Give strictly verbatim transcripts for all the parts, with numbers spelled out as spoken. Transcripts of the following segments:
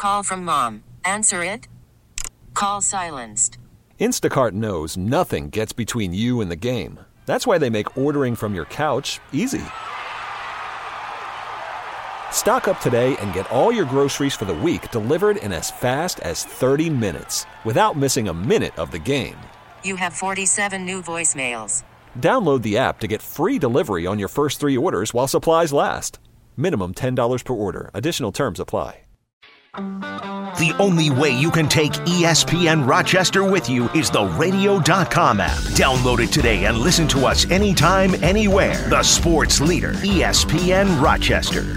Call from mom. Answer it. Call silenced. Instacart knows nothing gets between you and the game. That's why they make ordering from your couch easy. Stock up today and get all your groceries for the week delivered in as fast as thirty minutes without missing a minute of the game. You have forty-seven new voicemails. Download the app to get free delivery on your first three orders while supplies last. Minimum ten dollars per order. Additional terms apply. The only way you can take E S P N Rochester with you is the radio dot com app. Download it today and listen to us anytime, anywhere. The sports leader, E S P N Rochester.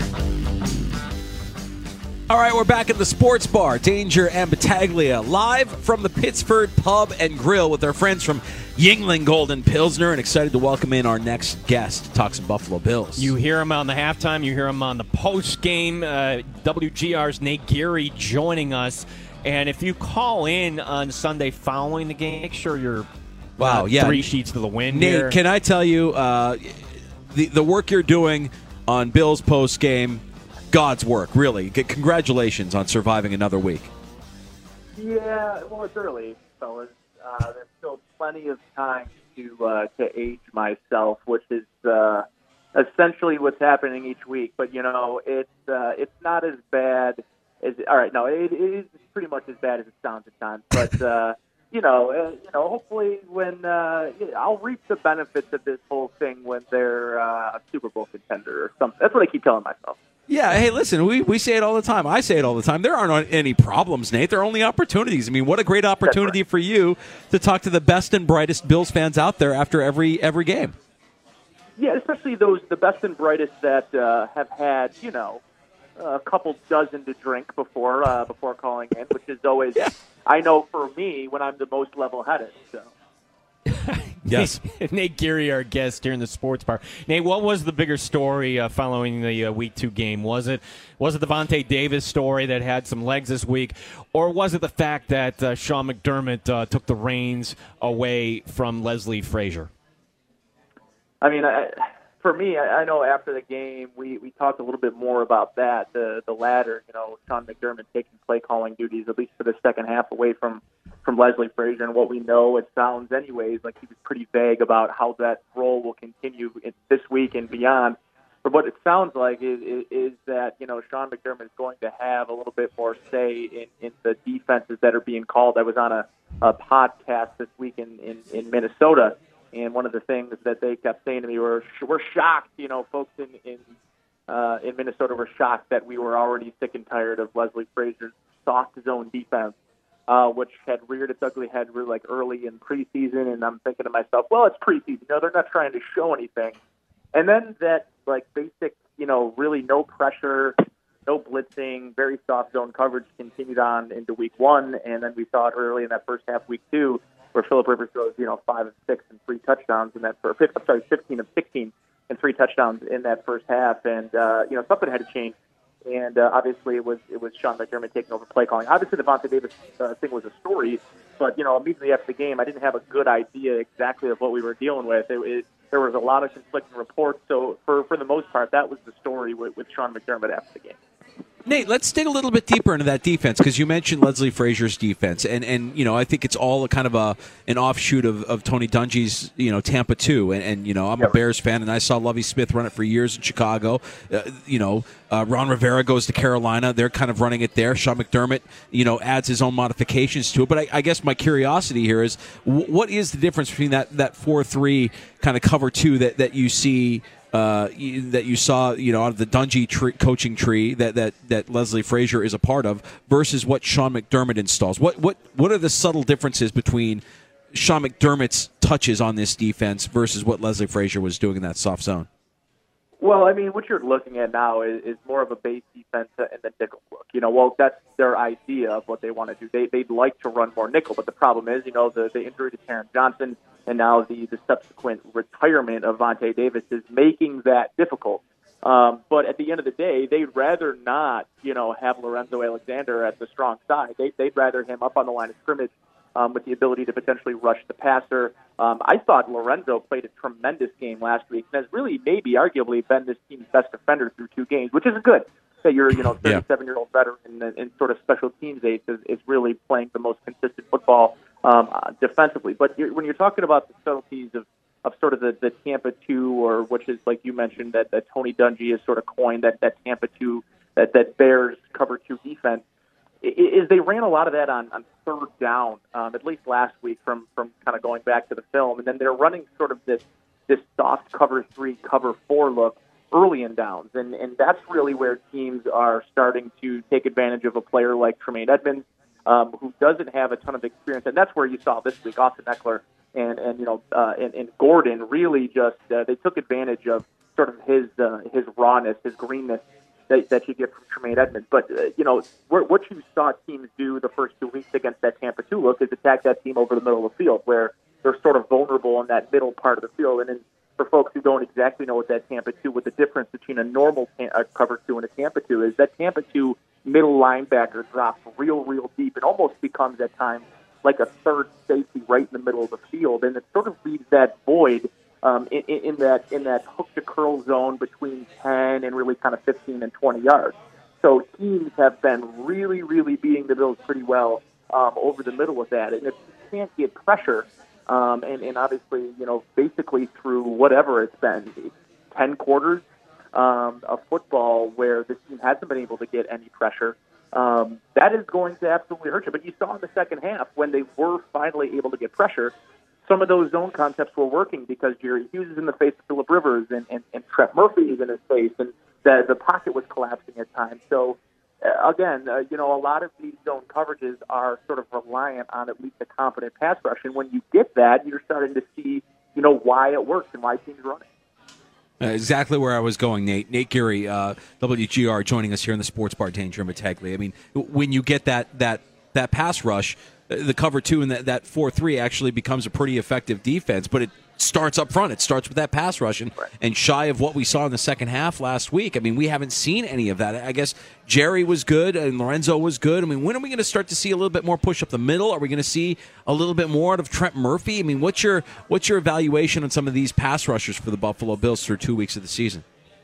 All right, we're back at the Sports Bar, Danger and Battaglia, live from the Pittsford Pub and Grill with our friends from Yuengling Golden Pilsner, and excited to welcome in our next guest to talk some Buffalo Bills. You hear him on the halftime, you hear him on the post-game. Uh, W G R's Nate Geary joining us, and if you call in on Sunday following the game, make sure you're wow, uh, yeah. three sheets to the wind Nate, here. Can I tell you, uh, the, the work you're doing on Bills post-game, God's work, really. Congratulations on surviving another week. Yeah, well, it's early, fellas. Uh, there's still plenty of time to uh, to age myself, which is uh, essentially what's happening each week. But you know, it's uh, it's not as bad as all right. No, it, it is pretty much as bad as it sounds at times. But uh, you know, uh, you know, hopefully, when uh, I'll reap the benefits of this whole thing when they're uh, a Super Bowl contender or something. That's what I keep telling myself. Yeah, hey, listen, we, we say it all the time. I say it all the time. There aren't any problems, Nate. There are only opportunities. I mean, what a great opportunity right. for you to talk to the best and brightest Bills fans out there after every every game. Yeah, especially those the best and brightest that uh, have had, you know, a couple dozen to drink before uh, before calling in, which is always, yeah. I know for me, when I'm the most level-headed, so. Yes. Nate Geary, our guest here in the Sports Bar. Nate, what was the bigger story uh, following the uh, Week Two game? Was it was it the Vontae Davis story that had some legs this week, or was it the fact that uh, Sean McDermott uh, took the reins away from Leslie Frazier? I mean, I, for me, I, I know after the game we, we talked a little bit more about that, the the latter. You know, Sean McDermott taking play calling duties at least for the second half away from. from Leslie Frazier, and what we know, it sounds anyways like he was pretty vague about how that role will continue in this week and beyond. But what it sounds like is, is, is that, you know, Sean McDermott is going to have a little bit more say in, in the defenses that are being called. I was on a, a podcast this week in, in, in Minnesota, and one of the things that they kept saying to me were, we're shocked, you know, folks in, in, uh, in Minnesota were shocked that we were already sick and tired of Leslie Frazier's soft zone defense. Uh, which had reared its ugly head really like early in preseason, and I'm thinking to myself, well, it's preseason. You know, they're not trying to show anything. And then that like basic, you know, really no pressure, no blitzing, very soft zone coverage continued on into week one, and then we saw it early in that first half, week two, where Philip Rivers throws, you know, five of six and three touchdowns in that first. I'm sorry, fifteen of sixteen and three touchdowns in that first half, and uh, you know, something had to change. And uh, obviously, it was it was Sean McDermott taking over play calling. Obviously, the Vontae Davis uh, thing was a story, but you know, immediately after the game, I didn't have a good idea exactly of what we were dealing with. It, it, there was a lot of conflicting reports, so for for the most part, that was the story with, with Sean McDermott after the game. Nate, let's dig a little bit deeper into that defense, because you mentioned Leslie Frazier's defense, and, and you know, I think it's all a kind of a an offshoot of, of Tony Dungy's, you know, Tampa too, and, and you know, I'm a Bears fan, and I saw Lovie Smith run it for years in Chicago. Uh, you know, uh, Ron Rivera goes to Carolina; they're kind of running it there. Sean McDermott, you know, adds his own modifications to it. But I, I guess my curiosity here is, w- what is the difference between that that four three kind of cover two that that you see? Uh, that you saw, you know, out of the Dungy tree, coaching tree that, that, that Leslie Frazier is a part of, versus what Sean McDermott installs. What what what are the subtle differences between Sean McDermott's touches on this defense versus what Leslie Frazier was doing in that soft zone? Well, I mean, what you're looking at now is, is more of a base defense and the nickel look. You know, well, that's their idea of what they want to do. They, they'd like to run more nickel, but the problem is, you know, the, the injury to Taron Johnson and now the, the subsequent retirement of Vontae Davis is making that difficult. Um, but at the end of the day, they'd rather not, you know, have Lorenzo Alexander at the strong side. They, they'd rather him up on the line of scrimmage um, with the ability to potentially rush the passer. Um, I thought Lorenzo played a tremendous game last week and has really maybe arguably been this team's best defender through two games, which isn't good. that your, you know, thirty-seven-year-old veteran in, in sort of special teams ace is, is really playing the most consistent football um, uh, defensively. But you're, when you're talking about the subtleties of, of sort of the, the Tampa two, or which is, like you mentioned, that, that Tony Dungy has sort of coined that, that Tampa two, that, that Bears cover two defense, is they ran a lot of that on, on third down, um, at least last week from, from kind of going back to the film. And then they're running sort of this this soft cover three, cover four look early in downs. And, and that's really where teams are starting to take advantage of a player like Tremaine Edmonds, um, who doesn't have a ton of experience. And that's where you saw this week, Austin Eckler and, and you know, uh, and, and Gordon really just, uh, they took advantage of sort of his, uh, his rawness, his greenness, That, that you get from Tremaine Edmonds. But, uh, you know, what you saw teams do the first two weeks against that Tampa two look is attack that team over the middle of the field, where they're sort of vulnerable in that middle part of the field. And then for folks who don't exactly know what that Tampa two, what the difference between a normal ta- uh, cover two and a Tampa two is, that Tampa two middle linebacker drops real, real deep. It almost becomes at times like a third safety right in the middle of the field. And it sort of leaves that void Um, in, in that in that hook to curl zone between ten and really kind of fifteen and twenty yards. So teams have been really, really beating the Bills pretty well um, over the middle with that. And if you can't get pressure, um, and, and obviously, you know, basically through whatever it's been, ten quarters um, of football where this team hasn't been able to get any pressure, um, that is going to absolutely hurt you. But you saw in the second half when they were finally able to get pressure, some of those zone concepts were working because Jerry Hughes is in the face of Phillip Rivers and, and, and Trent Murphy is in his face, and the, the pocket was collapsing at times. So, uh, again, uh, you know, a lot of these zone coverages are sort of reliant on at least a competent pass rush. And when you get that, you're starting to see, you know, why it works and why teams run it. Uh, exactly where I was going, Nate. Nate Geary, uh, W G R, joining us here in the Sports Bar, Danger and Battaglia. I mean, when you get that that that pass rush, the cover two and that, that four three actually becomes a pretty effective defense, but it starts up front. It starts with that pass rush, and, right. and shy of what we saw in the second half last week. I mean, we haven't seen any of that. I guess Jerry was good and Lorenzo was good. I mean, when are we going to start to see a little bit more push up the middle? Are we going to see a little bit more out of Trent Murphy? I mean, what's your what's your evaluation on some of these pass rushers for the Buffalo Bills through two weeks of the season?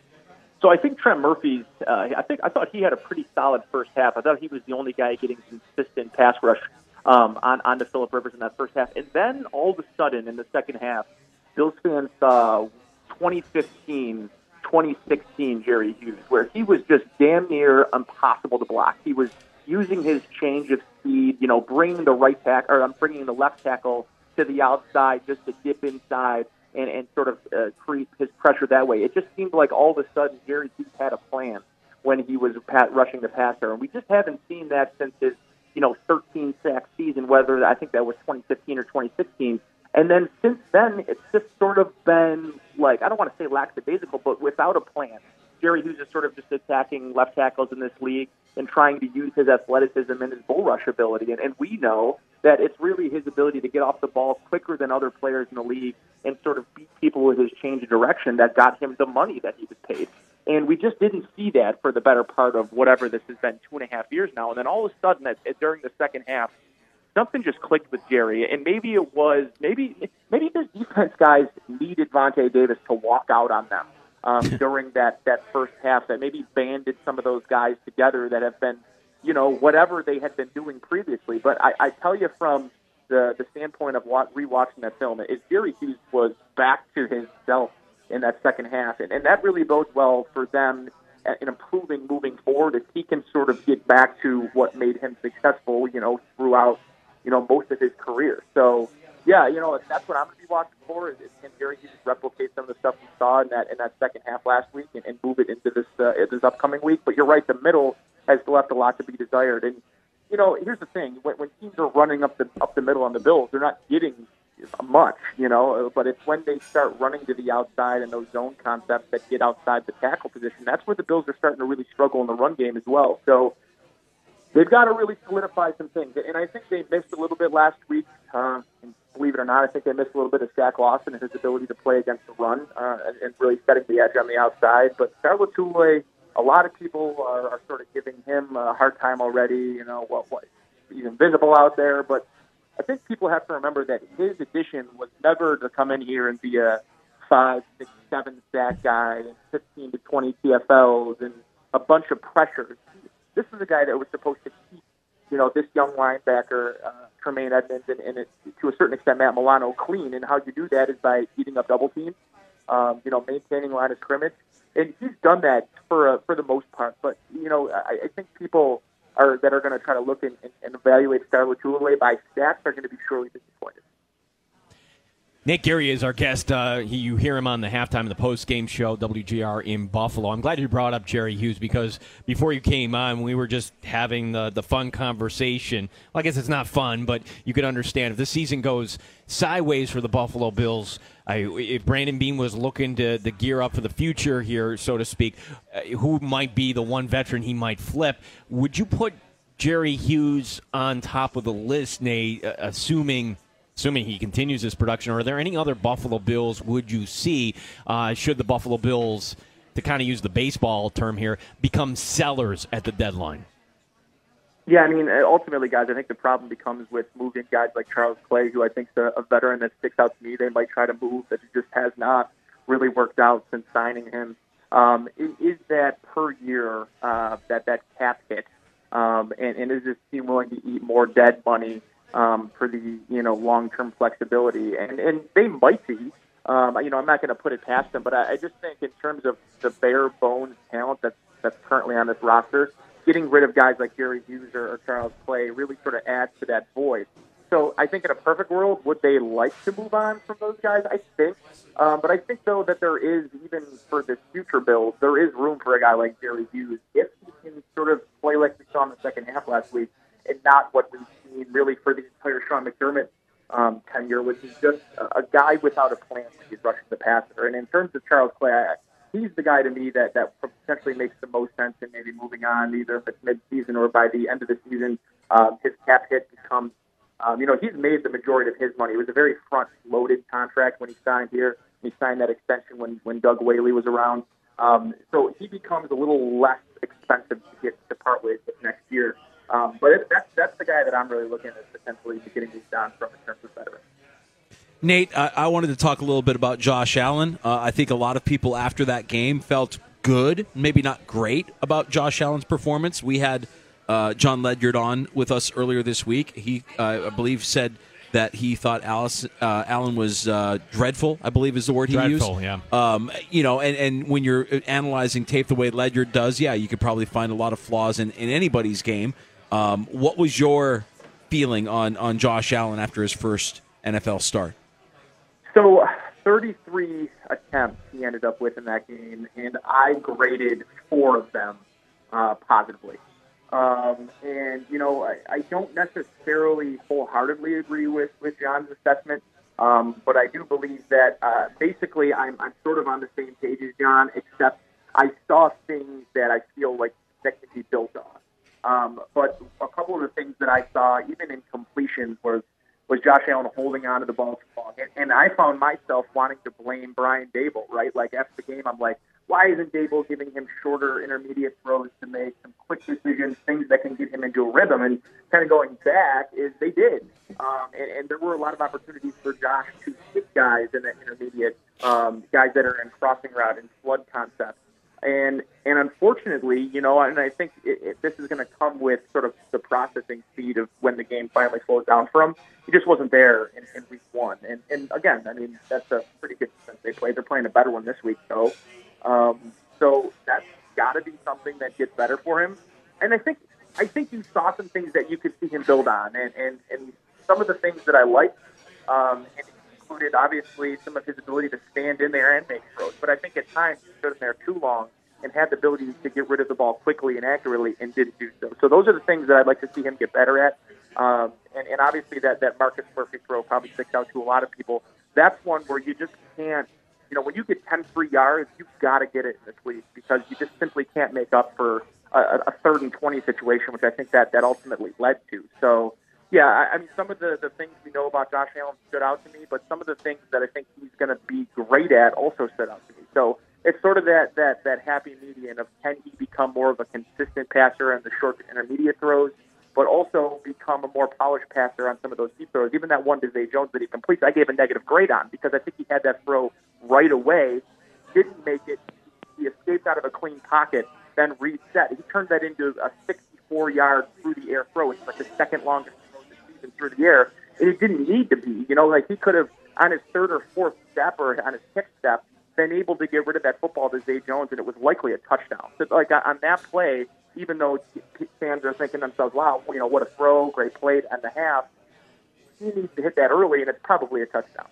So I think Trent Murphy's. Uh, I think I thought he had a pretty solid first half. I thought he was the only guy getting consistent pass rush Um, on, on to Phillip Rivers in that first half. And then all of a sudden in the second half, Bills fans saw twenty fifteen, twenty sixteen Jerry Hughes, where he was just damn near impossible to block. He was using his change of speed, you know, bringing the right tackle, or I'm bringing the left tackle to the outside just to dip inside and, and sort of uh, create his pressure that way. It just seemed like all of a sudden Jerry Hughes had a plan when he was pat- rushing the passer. And we just haven't seen that since his you know, thirteen sack season, whether I think that was twenty fifteen or twenty sixteen. And then since then, it's just sort of been like, I don't want to say lackadaisical, but without a plan. Jerry Hughes is sort of just attacking left tackles in this league and trying to use his athleticism and his bull rush ability. And, and we know that it's really his ability to get off the ball quicker than other players in the league and sort of beat people with his change of direction that got him the money that he was paid. And we just didn't see that for the better part of whatever this has been, two and a half years now. And then all of a sudden, at, at, during the second half, something just clicked with Jerry. And maybe it was, maybe maybe the defense guys needed Vontae Davis to walk out on them um, during that, that first half, that maybe banded some of those guys together that have been, you know, whatever they had been doing previously. But I, I tell you from the, the standpoint of what, rewatching that film, is Jerry Hughes was back to his self in that second half. And, and that really bodes well for them in improving moving forward if he can sort of get back to what made him successful, you know, throughout, you know, most of his career. So, yeah, you know, that's what I'm going to be watching for, is, is can Jerry Hughes replicate some of the stuff we saw in that in that second half last week and, and move it into this uh, this upcoming week. But you're right, the middle has left a lot to be desired. And, you know, here's the thing. When, when teams are running up the up the middle on the Bills, they're not getting much, you know, but it's when they start running to the outside and those zone concepts that get outside the tackle position, that's where the Bills are starting to really struggle in the run game as well. So they've got to really solidify some things. And I think they missed a little bit last week. Uh, and believe it or not, I think they missed a little bit of Shaq Lawson and his ability to play against the run uh, and, and really setting the edge on the outside. But Charles Lotulelei, a lot of people are, are sort of giving him a hard time already, you know, what, what he's invisible out there. But I think people have to remember that his addition was never to come in here and be a five, six, seven sack guy and fifteen to twenty T F Ls and, a bunch of pressures. This is a guy that was supposed to keep, you know, this young linebacker, uh, Tremaine Edmonds, and, and it, to a certain extent, Matt Milano, clean. And how you do that is by eating up double teams, um, you know, maintaining line of scrimmage. And he's done that for uh, for the most part. But, you know, I, I think people are that are going to try to look and, and, and evaluate Star Lotulelei by stats are going to be surely disappointed. Nate Geary is our guest. Uh, he, you hear him on the halftime of the post-game show, W G R in Buffalo. I'm glad you brought up Jerry Hughes because before you came on, we were just having the, the fun conversation. Well, I guess it's not fun, but you could understand if the season goes sideways for the Buffalo Bills, I, if Brandon Beane was looking to, to gear up for the future here, so to speak, uh, who might be the one veteran he might flip, would you put Jerry Hughes on top of the list, Nate, uh, assuming – Assuming he continues his production, are there any other Buffalo Bills would you see uh, should the Buffalo Bills, to kind of use the baseball term here, become sellers at the deadline? Yeah, I mean, ultimately, guys, I think the problem becomes with moving guys like Charles Clay, who I think is a, a veteran that sticks out to me. They might try to move, that it just has not really worked out since signing him. Um, is that per year, uh, that, that cap hit? Um, and, and is this team willing to eat more dead money Um, for the, you know, long-term flexibility? And and they might be. Um, you know, I'm not going to put it past them, but I, I just think in terms of the bare bones talent that's, that's currently on this roster, getting rid of guys like Jerry Hughes or, or Charles Clay really sort of adds to that void. So I think in a perfect world, would they like to move on from those guys? I think. Um, but I think, though, that there is, even for this future build, there is room for a guy like Jerry Hughes if he can sort of play like we saw in the second half last week and not what we've seen really for the entire Sean McDermott um, tenure, which is just a, a guy without a plan when he's rushing the passer. And in terms of Charles Clay, I, he's the guy to me that, that potentially makes the most sense in maybe moving on, either if it's mid-season or by the end of the season. Um, his cap hit becomes, um, you know, he's made the majority of his money. It was a very front-loaded contract when he signed here. He signed that extension when, when Doug Whaley was around. Um, so he becomes a little less expensive to get to part with next year. Um, but it, that's that's the guy that I'm really looking at potentially getting moved on from in terms of veteran. Nate, I, I wanted to talk a little bit about Josh Allen. Uh, I think a lot of people after that game felt good, maybe not great, about Josh Allen's performance. We had uh, John Ledyard on with us earlier this week. He, uh, I believe, said that he thought Alice, uh, Allen was uh, dreadful, I believe is the word he dreadful, used. yeah. Um, you know, and, and when you're analyzing tape the way Ledyard does, yeah, you could probably find a lot of flaws in, in anybody's game. Um, what was your feeling on, on Josh Allen after his first N F L start? So thirty-three attempts he ended up with in that game, and I graded four of them uh, positively. Um, and, you know, I, I don't necessarily wholeheartedly agree with, with John's assessment, um, but I do believe that uh, basically I'm, I'm sort of on the same page as John, except I saw things that I feel like that can be built on. Um, but a couple of the things that I saw, even in completions, was was Josh Allen holding on to the ball too long. And, and I found myself wanting to blame Brian Daboll, right? Like, after the game, I'm like, why isn't Daboll giving him shorter intermediate throws to make some quick decisions, things that can get him into a rhythm? And kind of going back is they did. Um, and, and there were a lot of opportunities for Josh to hit guys in the intermediate, um, guys that are in crossing route and flood concepts. And and unfortunately, you know, and I think it, it, this is going to come with sort of the processing speed of when the game finally slows down for him. He just wasn't there in, in week one. And, and again, I mean, that's a pretty good defense they played. They're playing a better one this week, though. Um, so that's got to be something that gets better for him. And I think I think you saw some things that you could see him build on. And, and, and some of the things that I liked, um, and included, obviously, some of his ability to stand in there and make throws. But I think at times he stood in there too long and had the ability to get rid of the ball quickly and accurately and didn't do so. So those are the things that I'd like to see him get better at. Um, and, and obviously that, that Marcus Murphy throw probably sticks out to a lot of people. That's one where you just can't, you know, when you get ten free yards, you've got to get it in this league because you just simply can't make up for a, a third and twenty situation, which I think that, that ultimately led to. So, yeah, I, I mean, some of the, the things we know about Josh Allen stood out to me, but some of the things that I think he's going to be great at also stood out to me. So it's sort of that, that, that happy median of can he become more of a consistent passer in the short to intermediate throws, but also become a more polished passer on some of those deep throws. Even that one to Zay Jones that he completes, I gave a negative grade on because I think he had that throw right away, didn't make it, he escaped out of a clean pocket, then reset. He turned that into a sixty-four-yard through-the-air throw. It's like the second longest throw of the season through the air. And it didn't need to be. You know, like he could have, on his third or fourth step or on his kick step, been able to get rid of that football to Zay Jones, and it was likely a touchdown. So, like, on that play, even though fans are thinking to themselves, wow, you know, what a throw, great play and a half, he needs to hit that early, and it's probably a touchdown.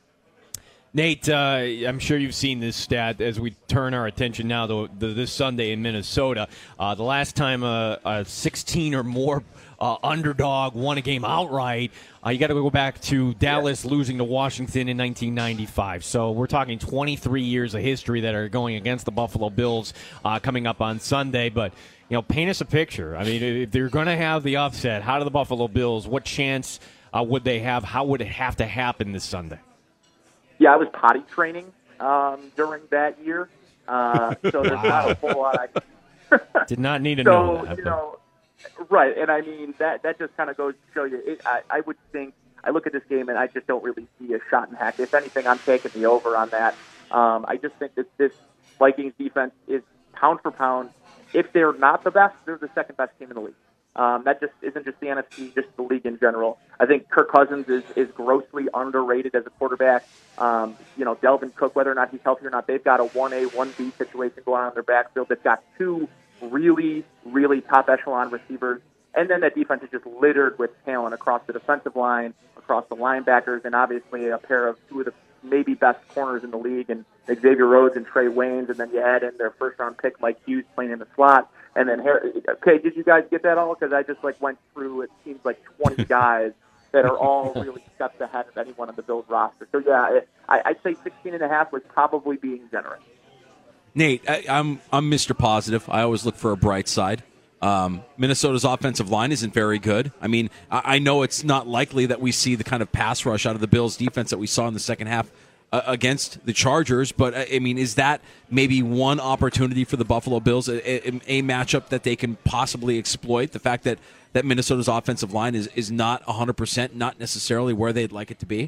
Nate, uh, I'm sure you've seen this stat as we turn our attention now to, to this Sunday in Minnesota. Uh, the last time a, a sixteen or more uh, underdog won a game outright, uh, you got to go back to Dallas yeah. losing to Washington in nineteen ninety-five. So we're talking twenty-three years of history that are going against the Buffalo Bills uh, coming up on Sunday. But, you know, paint us a picture. I mean, if they're going to have the upset, how do the Buffalo Bills, what chance uh, would they have? How would it have to happen this Sunday? Yeah, I was potty training um, during that year, uh, so there's wow. not a whole lot I can... Did not need to so, know that. You know, right, and I mean, that, that just kind of goes to show you, it, I, I would think, I look at this game and I just don't really see a shot in heck. If anything, I'm taking the over on that. Um, I just think that this Vikings defense is pound for pound. If they're not the best, they're the second best team in the league. Um, that just isn't just the N F C, just the league in general. I think Kirk Cousins is, is grossly underrated as a quarterback. Um, you know, Delvin Cook, whether or not he's healthy or not, they've got a one A, one B situation going on in their backfield. They've got two really, really top echelon receivers. And then that defense is just littered with talent across the defensive line, across the linebackers, and obviously a pair of two of the maybe best corners in the league, and Xavier Rhodes and Trey Waynes, and then you add in their first-round pick, Mike Hughes, playing in the slot. And then, okay, did you guys get that all? Because I just like went through, it seems like twenty guys that are all really steps ahead of anyone on the Bills roster. So, yeah, I, I'd say sixteen and a half was probably being generous. Nate, I, I'm I'm Mister Positive. I always look for a bright side. Um, Minnesota's offensive line isn't very good. I mean, I, I know it's not likely that we see the kind of pass rush out of the Bills' defense that we saw in the second half uh, against the Chargers. But, I mean, is that maybe one opportunity for the Buffalo Bills, a, a, a matchup that they can possibly exploit? The fact that, that Minnesota's offensive line is, is not one hundred percent, not necessarily where they'd like it to be?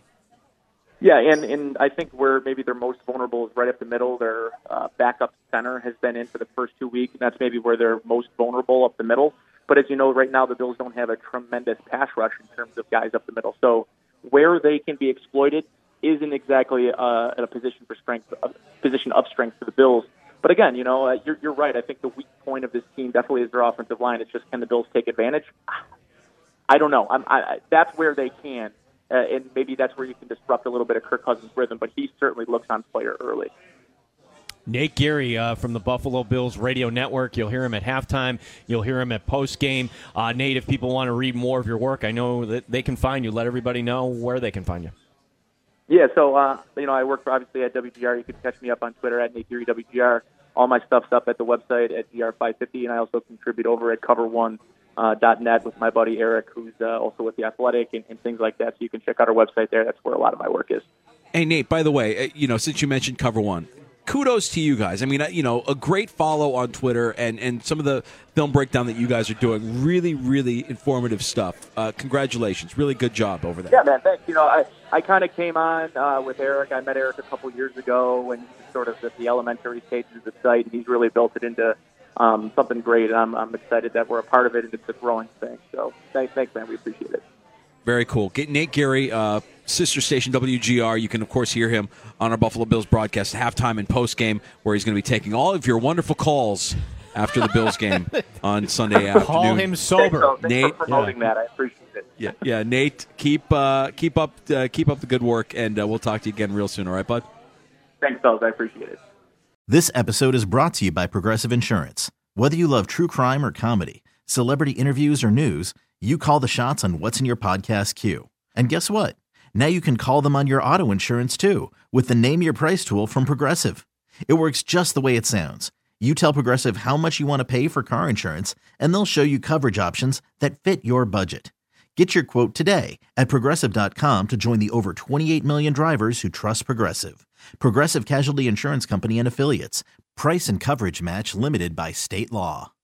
Yeah, and, and I think where maybe they're most vulnerable is right up the middle. Their uh, backup center has been in for the first two weeks, and that's maybe where they're most vulnerable up the middle. But as you know, right now the Bills don't have a tremendous pass rush in terms of guys up the middle. So where they can be exploited isn't exactly uh, at a position for strength, a position of strength for the Bills. But again, you know, uh, you're, you're right. I think the weak point of this team definitely is their offensive line. It's just, can the Bills take advantage? I don't know. I'm, I, that's where they can. Uh, and maybe that's where you can disrupt a little bit of Kirk Cousins' rhythm, but he certainly looks on fire early. Nate Geary uh, from the Buffalo Bills Radio Network. You'll hear him at halftime. You'll hear him at postgame. Uh, Nate, if people want to read more of your work, I know that they can find you. Let everybody know where they can find you. Yeah, so, uh, you know, I work for, obviously, at W G R. You can catch me up on Twitter at Nate Geary W G R. All my stuff's up at the website at G R five fifty, and I also contribute over at Cover One. Uh, dot net with my buddy Eric, who's uh, also with The Athletic, and, and things like that. So you can check out our website there. That's where a lot of my work is. Hey, Nate, by the way, you know, since you mentioned Cover One, kudos to you guys. I mean, you know, a great follow on Twitter, and, and some of the film breakdown that you guys are doing. Really, really informative stuff. Uh, congratulations. Really good job over there. Yeah, man, thanks. You know, I, I kind of came on uh, with Eric. I met Eric a couple years ago when he was sort of at the elementary stages of the site, and he's really built it into Um, something great. I'm, I'm excited that we're a part of it, and it's a growing thing. So thanks, thanks, man. We appreciate it. Very cool. Get Nate Geary, uh, sister station W G R. You can, of course, hear him on our Buffalo Bills broadcast at halftime and postgame, where he's going to be taking all of your wonderful calls after the Bills game on Sunday afternoon. Call him sober. Thanks, thanks Nate, for promoting yeah. that. I appreciate it. Yeah, yeah. Nate, keep uh, keep up uh, keep up the good work, and uh, we'll talk to you again real soon. All right, bud? Thanks, fellas. I appreciate it. This episode is brought to you by Progressive Insurance. Whether you love true crime or comedy, celebrity interviews or news, you call the shots on what's in your podcast queue. And guess what? Now you can call them on your auto insurance too with the Name Your Price tool from Progressive. It works just the way it sounds. You tell Progressive how much you want to pay for car insurance, and they'll show you coverage options that fit your budget. Get your quote today at Progressive dot com to join the over twenty-eight million drivers who trust Progressive. Progressive Casualty Insurance Company and Affiliates. Price and coverage match limited by state law.